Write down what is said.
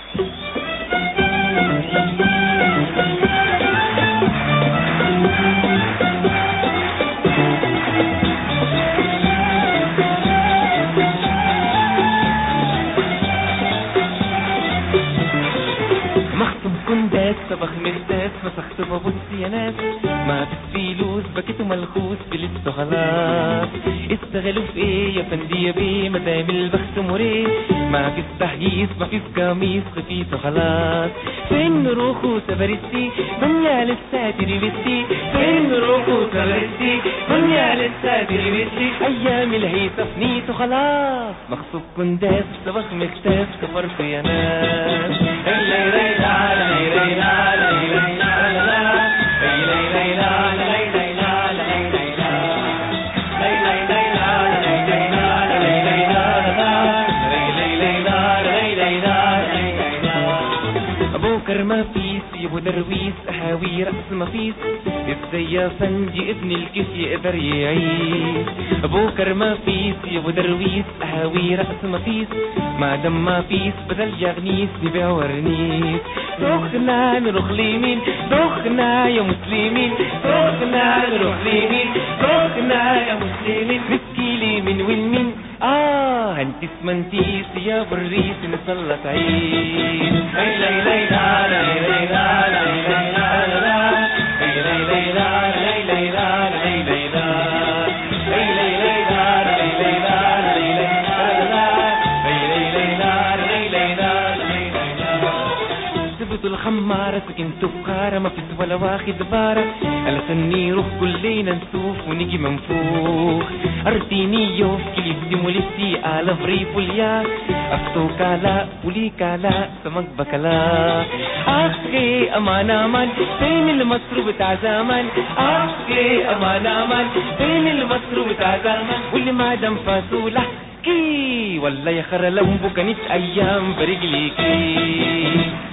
مخطوب كنداس طبخ مرداس مسخت ببص يا ناس ما فيش فلوس بكيت ملخوص فلست خلاص. استغلوا في ايه يا فندي يا بيه مدام البخت مريه ما فيش تهييس ما فيش قميص خفيف خلاص. فين روحو سبرستي دنيا لسه تربستي فين روحو سبرستي دنيا لسه تربستي ايام الهيصة فنيت خلاص. مخطوب كنداس طبخ مرداس كفرت يا ناس. بوكر ما فيس يبو درويس هاوي رأس ما فيس ازاي يا فندي ابن الكيف يقدر يعيش. بوكر ما فيس يبو درويس هاوي رأس ما فيس ما دام ما فيس بدل يغنيس نبيع ورنيس. دخنا نروح ليمين دخنا يا مسلمين دخنا نروح ليمين دخنا يا مسلمين مسكي ليمين والمين هنتي اسمنتيس يا بريس نسلط عين. هي لي لي لا لي لي لا لي لي لا لا هي لي لي لا لي لي لا لي لي لا هي لي لي لا لي لي لا لي لي لا هي لي لي لا لي لي لا لي لي لا. سبت الخمارة سكنت بخارة ما فيش ولا واخد بارة علشان نروح كلنا نسوف ونيجي منفوخ. ارتيني يوف كليبتي مولفتي على فريفوليا افتو كالا ولي كالا سمك بكلا. اخي امان امان فين المصروف بتاع زمان اخي امان امان فين المصروف بتاع زمان واللي ما دام فاصولة كي والله يا خرا لمبو كانت ايام برجليكي.